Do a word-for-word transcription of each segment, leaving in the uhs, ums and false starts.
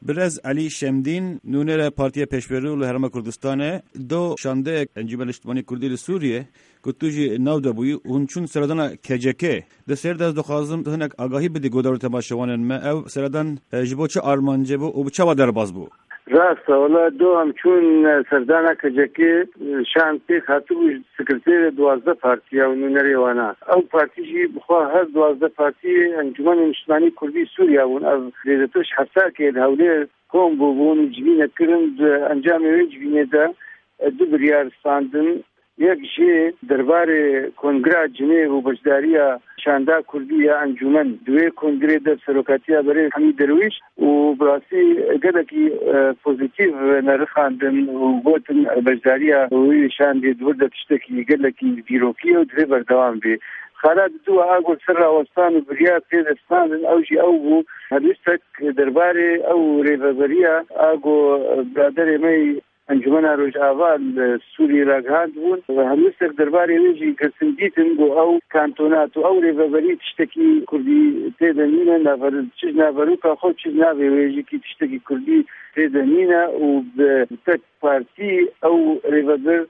برز علی شمدین نونر پارتی پیشبرو لهرم کردستانه دو شانده انجمن اجتماعی کردی سوریه کتوجی نو دبوی اون چون سردان کجکه ده سرد از دخوازم هنک آگاهی بدی گودار تماشاوانن ما او سردان جبو چه آرمانجه بو و چه وادر باز بو راست ولی دو هم چون سردان کجکه شان پیک هاتو سکرتیر دوازده پارتی و نونری وانا او پارتی جی بخواه هر دوازده پارتی انجمن اجتماعی کردی سوریه ون از لیدتوش حسا که هولی کم بوون جبینه کرند انجام وی جبینه دا دو بریارستاندن یک جی دربار کنگره جنیو و بجداریا شانده کردی انجمن دوی کنگره در سروکاتیا برای همی درویش و براسی گدکی پوزیتیو نرخاندن و گوتن بجداریا وی شانده دورده تشتکی گدکی بیروکی و دوی بردوام بی خالد دو آگل سر آوستان و بریار پیدستان اوجی او بو هدوستک درباره او ریوزریا آگو برادر می انجمن روج آوال سوری راگهاند بون و هنوستک درباره ویجی کسن دیتن گو او کانتونات و او ریوزری تشتکی کردی تیدنینه نفر چیز نفروکا خود چیز نفر ویجی که تشتکی کردی تیدنینه و بتک پارتی او ریوزر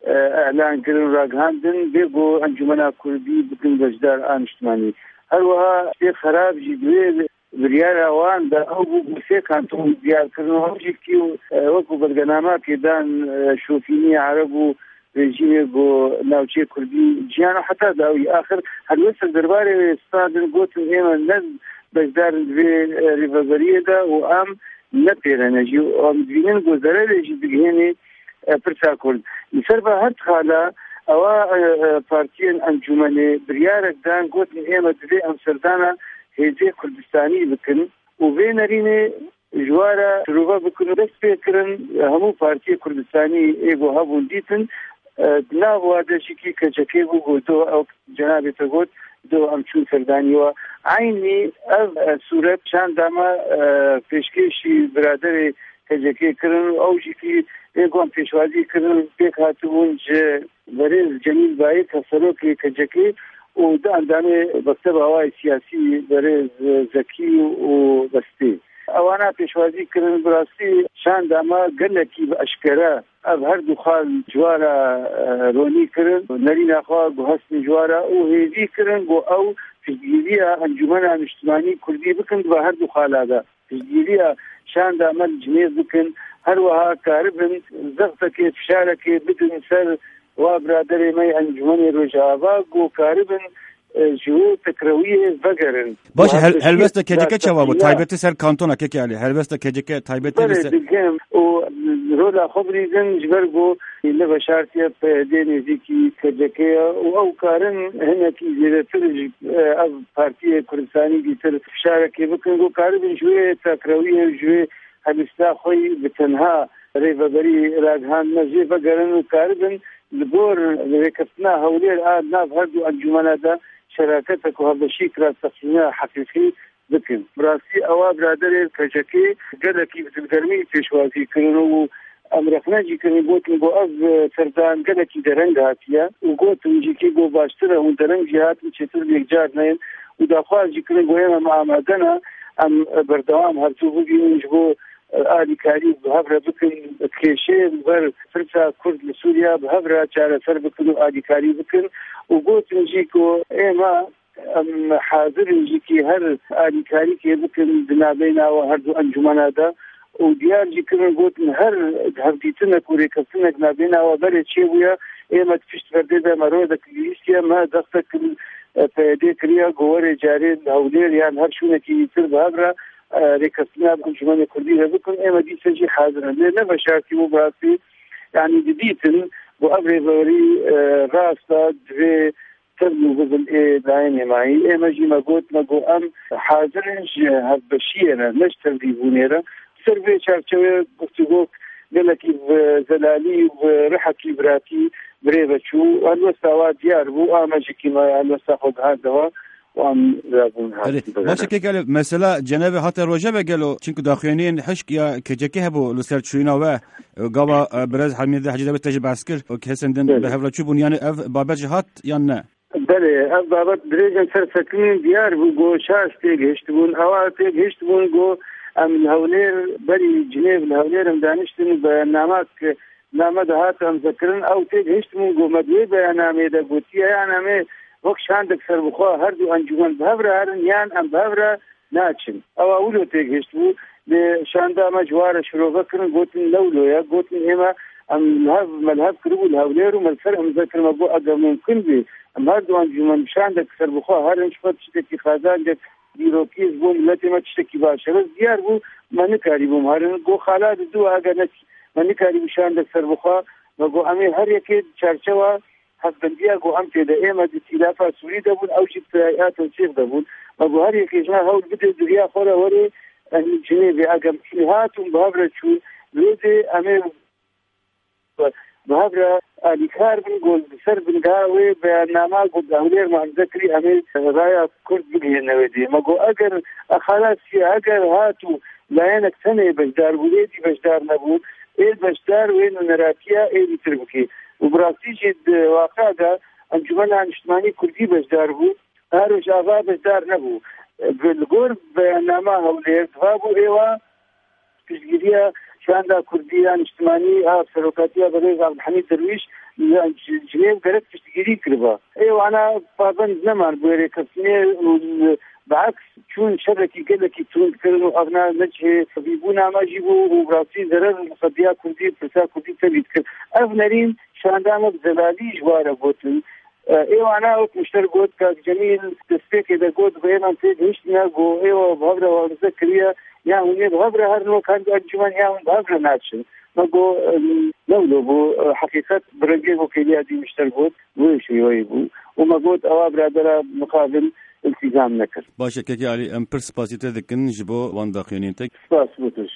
اعلان کردن راگهاندن بگو انجمن کردی بکن بجدار آن اجتماعی هر وها شیخ خراب جدوی بریار آوان دا او بوسه کانتون دیار کردن هاوجی که وکو برگنامه که دان شوفینی عرب و رژیم گو ناوچه کردی جیانا حتی داوی آخر هر وسط درباره استادن گوتن ایما نز بجدار دوی ریوزریه دا و ام نپیرنه جی و ام دوینن گوزاره رجی بگهنه پرسا کرد سر به هر خاله اوا پارتین انجمن بریارک دان گوتن ایما دوی امسردانا هیجه کردستانی بکن و بینرین جوارا شروع بکنو دست بکرن همو پارتی کردستانی ایگو هبون دیتن ناو واده شکی کچکی بگو دو او جناب تگوت دو امچون سردانی و عینی او صورت چند داما پیشکشی برادر کچکی کرن او جکی ایگو هم پیشوازی کرن پیک هاتون جه بریز جمیل باید کسرو که کچکی و دا اندامه مکتب هوای سیاسی برای زکی و بستی اوانا پیشوازی کردن براستی شان داما گلکی با اشکره اب هر دو خال جوارا رونی کردن نرین اخواه گو حسن جوارا او هیدی کردن گو او فجگیری انجمن اجتماعی کردی بکن با هر دو خال آده فجگیری شان داما جنیز بکن هر وها کاربن زغطه که فشاره که بدن سر و برادر می انجمن روجاوا گو کاربن جو تکرویه وگرن باشه هل هلوسته کجکه چوابو تایبت سر کانتونا که کلی هلوسته کجکه تایبت سر دیگم او رولا خبری زن جبرگو نه بشارتیه پدینی زیکی کجکه او کارن هنکی زیر ترج از پارتی کردستانی بیتر فشاره که بکن گو کاربن جو تکرویه جو هلوسته خوی بتنها ریوبری راگهان نزی وگرن و کاربن لبور ركبنا هولي الآن ناف هردو أنجمنا دا شراكتك وهذا شيء تقسيمها حقيقي ذكر براسي أواب برادر كجكي قدكي بتقدرمي تشوازي كرنو أمريكنا جي كرنو قوت نقو أز سردان قدكي درنگ هاتيا وقوت نجيكي قو باشتره وندرنگ جهات وشتر بيكجار نين وداخوال جي كرنو قويما مع مدنا أم بردوام هرتو بقي نجبو آلی کاری بهفره بکن کشه بر فرصة کرد لسوریا بهفره چاره سر بکن و آلی کاری بکن و گوت نجی که ایما حاضر نجی که هر آلی کاری که بکن بنابینا و هر دو انجمنا دا و دیار جی کنن گوت هر هفدیتنک و ریکفتنک نابینا و بره چه بویا ایما تفشت برده دا مرود کلیستیا ما دختک پیده کریا گوار جاری هولیر یعنی هر شونه که تر بهفره ركبنا بانجمن كردية بكم اما دي سجي حاضرا لا بشارتي وبراسي يعني جديدن وابري ضوري راسا في تبنو بزن ايه دايني معي اما جي ما قلت ما قو ام حاضرنج هبشيرا نشتر دي بونيرا سربي شارتشوية قفتقوك قلكي بزلالي ورحكي براتي بريبتشو الوسطاوات ديار بو اما جي كما الوسطا خود هذا وام زابون هذا باشه که گل مثلا جناب هات روجه بگلو چونکه داخلین حشک یا کجکه هبو لسر چوینا و گاوا برز حمید حجیده بتج باسکر و کسندن به هفلچو بون یعنی اف بابج هات یا نه بله اف بابت درجن سر سکنین دیار بو گو شاش تیگ هشت بون اوا تیگ هشت بون گو ام الهولير بري جنيف الهولير ام دانشتن بيانامات نامه دهات ام ذكرن او تيج هشت من قومدوي بيانامي دا قوتيا يعني امي وقش عندك سربخوا هردو انجوان بهبرا هرن يان ام بهبرا ناچن او اولو تيج هشتو لشاندا مجوار شروع كرن قوتن لولو يا قوتن هما ام ملهب ملهب كربو الهولير وملفر ام ذكر مبو اقا ممكن بي ام هردو انجوان شاندك سربخوا هرن شفت شتكي خازان جك دیروکیز بوم ملتی ما تشتکی باشه روز دیار بو من کاری بوم هرن گو خالد دو اگر نت من کاری بشان در سر بخوا و گو امی هر یکی چرچوا حسبندیا گو ام تیده ایم از تیلافا سوری دبون او چی تایات و چیف دبون و گو هر یکی جنا هول بده دریا خوره وری جنیبی اگر هاتون بهبر چون روز امی بهبر الیکار بن گل سر بن گاوی بیاننامه گل هولیر مهندکری امی رایا کرد بگیه نویدی مگو اگر خلاصی اگر هاتو لایانک سنه بجدار بودی بجدار نبود ای بجدار وین نراتیا ای بیتر بکی و براسی جد واقع دا انجمن اجتماعی کردی بجدار بود هر جاوا بجدار نبود بالگور بیاننامه هولیر دوابو ایوا پیشگیریا شاندا كرديان اجتماعي ها سلوكاتيه بليغ عبد الحميد درويش جنيف قالت تشتغيري كربا ايوه انا بابن زمان بوري كفني بعكس شون شركي قال لك تون كانوا ابناء نجه بيبونا ما جيبوا وبراسي زرر مصديا كردي فرسا كردي تبيت افنرين شاندا مبزلالي جواره بوتن ايوه انا وقت مشتر قلت كاك جميل تسبيك اذا قلت بينا نتيج هشتنا قو ايوه بهبرا وذكريا يعني هني بهبرا هرنو كان انجمان يعني بهبرا ناتشن نقو لولو بو حقيقة برنجي وكيليا دي مشتر قلت ويشي ويبو وما قلت اوابرا درا مقابل التزام نكر باشا كيكي علي ام برس باسيتا دكن جبو وان داخيونين تك سباس بوتش